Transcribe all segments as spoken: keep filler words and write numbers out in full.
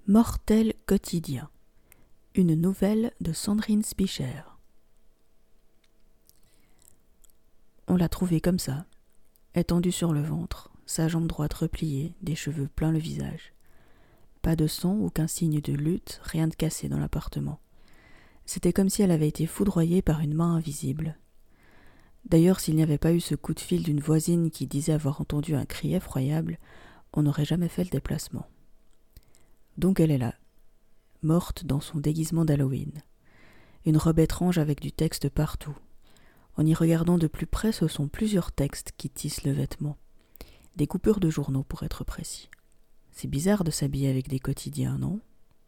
Mortel quotidien. Une nouvelle de Sandrine Spicher. On l'a trouvée comme ça, étendue sur le ventre, sa jambe droite repliée, des cheveux plein le visage. Pas de sang, aucun signe de lutte, rien de cassé dans l'appartement. C'était comme si elle avait été foudroyée par une main invisible. D'ailleurs, s'il n'y avait pas eu ce coup de fil d'une voisine qui disait avoir entendu un cri effroyable, on n'aurait jamais fait le déplacement. Donc elle est là, morte dans son déguisement d'Halloween. Une robe étrange avec du texte partout. En y regardant de plus près, ce sont plusieurs textes qui tissent le vêtement. Des coupures de journaux pour être précis. C'est bizarre de s'habiller avec des quotidiens, non ?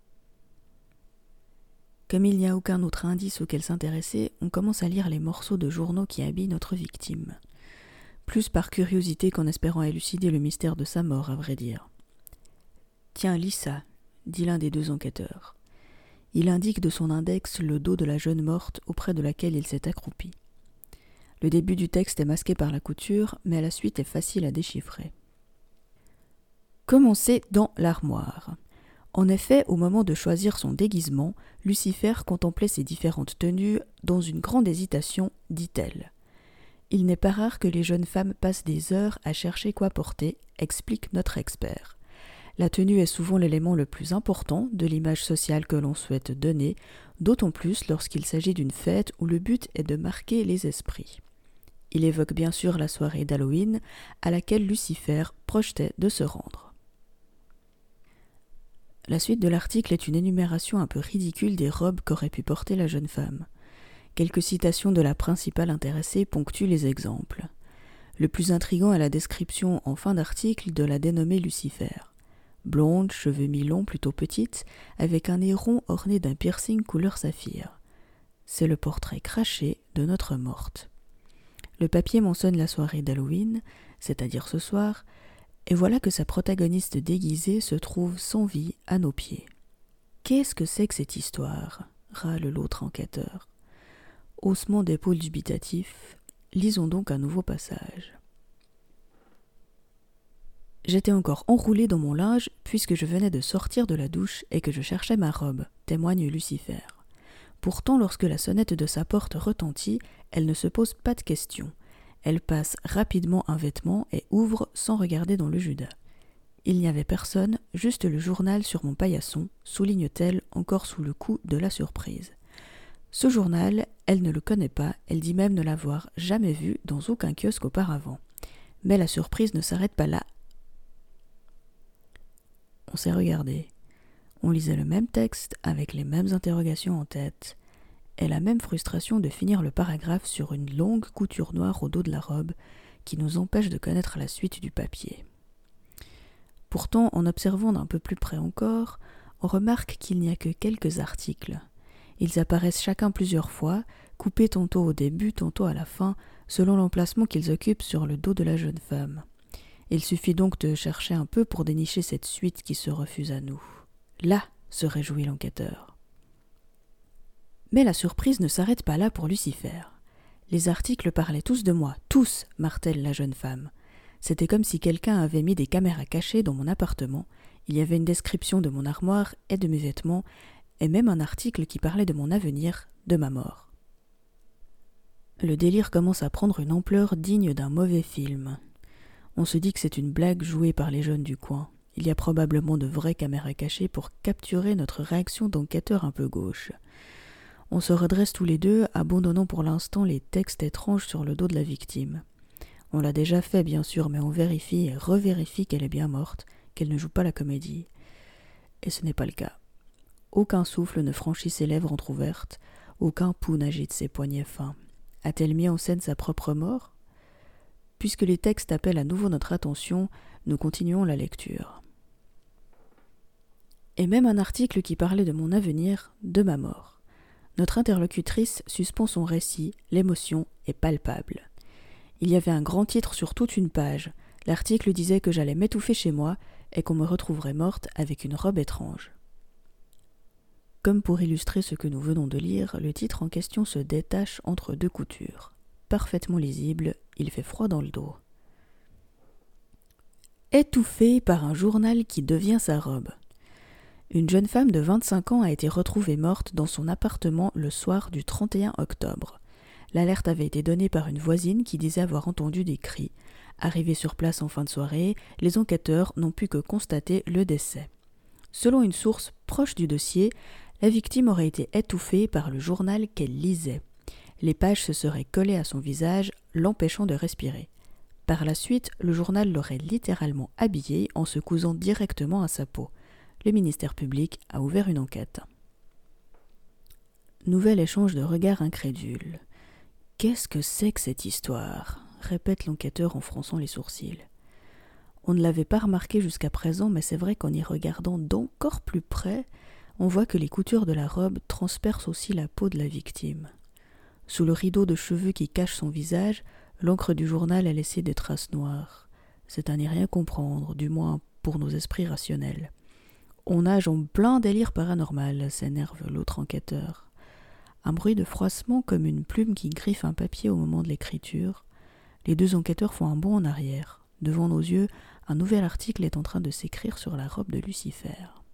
Comme il n'y a aucun autre indice auquel s'intéresser, on commence à lire les morceaux de journaux qui habillent notre victime. Plus par curiosité qu'en espérant élucider le mystère de sa mort, à vrai dire. « Tiens, lis ça », dit l'un des deux enquêteurs. Il indique de son index le dos de la jeune morte auprès de laquelle il s'est accroupi. Le début du texte est masqué par la couture, mais la suite est facile à déchiffrer. Commencez dans l'armoire. En effet, au moment de choisir son déguisement, Lucifer contemplait ses différentes tenues dans une grande hésitation, dit-elle. Il n'est pas rare que les jeunes femmes passent des heures à chercher quoi porter, explique notre expert. La tenue est souvent l'élément le plus important de l'image sociale que l'on souhaite donner, d'autant plus lorsqu'il s'agit d'une fête où le but est de marquer les esprits. Il évoque bien sûr la soirée d'Halloween à laquelle Lucifer projetait de se rendre. La suite de l'article est une énumération un peu ridicule des robes qu'aurait pu porter la jeune femme. Quelques citations de la principale intéressée ponctuent les exemples. Le plus intriguant est la description en fin d'article de la dénommée Lucifer. Blonde, cheveux mi-longs plutôt petite, avec un nez rond orné d'un piercing couleur saphir. C'est le portrait craché de notre morte. Le papier mentionne la soirée d'Halloween, c'est-à-dire ce soir, et voilà que sa protagoniste déguisée se trouve sans vie à nos pieds. Qu'est-ce que c'est que cette histoire ? Râle l'autre enquêteur. Haussement d'épaule dubitatif, lisons donc un nouveau passage. J'étais encore enroulée dans mon linge puisque je venais de sortir de la douche et que je cherchais ma robe, témoigne Lucifer. Pourtant, lorsque la sonnette de sa porte retentit, elle ne se pose pas de questions. Elle passe rapidement un vêtement et ouvre sans regarder dans le Judas. Il n'y avait personne, juste le journal sur mon paillasson, souligne-t-elle encore sous le coup de la surprise. Ce journal, elle ne le connaît pas, elle dit même ne l'avoir jamais vu dans aucun kiosque auparavant. Mais la surprise ne s'arrête pas là. On s'est regardé. On lisait le même texte avec les mêmes interrogations en tête et la même frustration de finir le paragraphe sur une longue couture noire au dos de la robe qui nous empêche de connaître la suite du papier. Pourtant, en observant d'un peu plus près encore, on remarque qu'il n'y a que quelques articles. Ils apparaissent chacun plusieurs fois, coupés tantôt au début, tantôt à la fin, selon l'emplacement qu'ils occupent sur le dos de la jeune femme. Il suffit donc de chercher un peu pour dénicher cette suite qui se refuse à nous. Là, se réjouit l'enquêteur. Mais la surprise ne s'arrête pas là pour Lucifer. Les articles parlaient tous de moi, tous, martèle la jeune femme. C'était comme si quelqu'un avait mis des caméras cachées dans mon appartement. Il y avait une description de mon armoire et de mes vêtements, et même un article qui parlait de mon avenir, de ma mort. Le délire commence à prendre une ampleur digne d'un mauvais film. On se dit que c'est une blague jouée par les jeunes du coin. Il y a probablement de vraies caméras cachées pour capturer notre réaction d'enquêteur un peu gauche. On se redresse tous les deux, abandonnant pour l'instant les textes étranges sur le dos de la victime. On l'a déjà fait, bien sûr, mais on vérifie et revérifie qu'elle est bien morte, qu'elle ne joue pas la comédie. Et ce n'est pas le cas. Aucun souffle ne franchit ses lèvres entr'ouvertes, aucun pouls n'agite ses poignets fins. A-t-elle mis en scène sa propre mort ? Puisque les textes appellent à nouveau notre attention, nous continuons la lecture. Et même un article qui parlait de mon avenir, de ma mort. Notre interlocutrice suspend son récit, l'émotion est palpable. Il y avait un grand titre sur toute une page. L'article disait que j'allais m'étouffer chez moi et qu'on me retrouverait morte avec une robe étrange. Comme pour illustrer ce que nous venons de lire, le titre en question se détache entre deux coutures. Parfaitement lisible, il fait froid dans le dos. Étouffé par un journal qui devient sa robe. Une jeune femme de vingt-cinq ans a été retrouvée morte dans son appartement le soir du trente et un octobre. L'alerte avait été donnée par une voisine qui disait avoir entendu des cris. Arrivés sur place en fin de soirée, les enquêteurs n'ont pu que constater le décès. Selon une source proche du dossier, la victime aurait été étouffée par le journal qu'elle lisait. Les pages se seraient collées à son visage, l'empêchant de respirer. Par la suite, le journal l'aurait littéralement habillée en se cousant directement à sa peau. Le ministère public a ouvert une enquête. Nouvel échange de regards incrédules. « Qu'est-ce que c'est que cette histoire ?» répète l'enquêteur en fronçant les sourcils. On ne l'avait pas remarqué jusqu'à présent, mais c'est vrai qu'en y regardant d'encore plus près, on voit que les coutures de la robe transpercent aussi la peau de la victime. Sous le rideau de cheveux qui cache son visage, l'encre du journal a laissé des traces noires. C'est à n'y rien comprendre, du moins pour nos esprits rationnels. On nage en plein délire paranormal, s'énerve l'autre enquêteur. Un bruit de froissement comme une plume qui griffe un papier au moment de l'écriture. Les deux enquêteurs font un bond en arrière. Devant nos yeux, un nouvel article est en train de s'écrire sur la robe de Lucifer.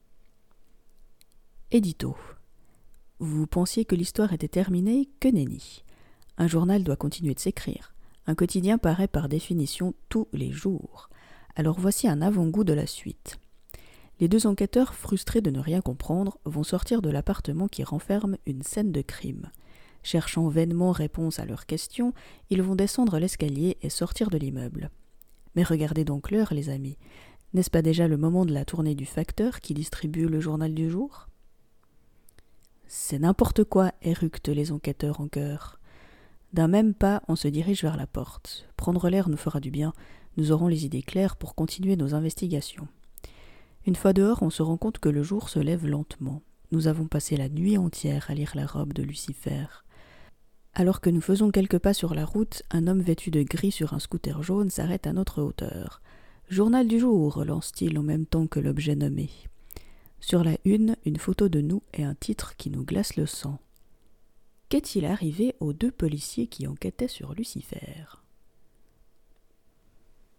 Édito. Vous pensiez que l'histoire était terminée, que nenni. Un journal doit continuer de s'écrire. Un quotidien paraît par définition tous les jours. Alors voici un avant-goût de la suite. Les deux enquêteurs, frustrés de ne rien comprendre, vont sortir de l'appartement qui renferme une scène de crime. Cherchant vainement réponse à leurs questions, ils vont descendre l'escalier et sortir de l'immeuble. Mais regardez donc l'heure, les amis. N'est-ce pas déjà le moment de la tournée du facteur qui distribue le journal du jour ? C'est n'importe quoi, éructent les enquêteurs en chœur. D'un même pas, on se dirige vers la porte. Prendre l'air nous fera du bien, nous aurons les idées claires pour continuer nos investigations. Une fois dehors, on se rend compte que le jour se lève lentement. Nous avons passé la nuit entière à lire la robe de Lucifer. Alors que nous faisons quelques pas sur la route, un homme vêtu de gris sur un scooter jaune s'arrête à notre hauteur. « Journal du jour » lance-t-il en même temps que l'objet nommé. Sur la une, une photo de nous et un titre qui nous glace le sang. Qu'est-il arrivé aux deux policiers qui enquêtaient sur Lucifer ?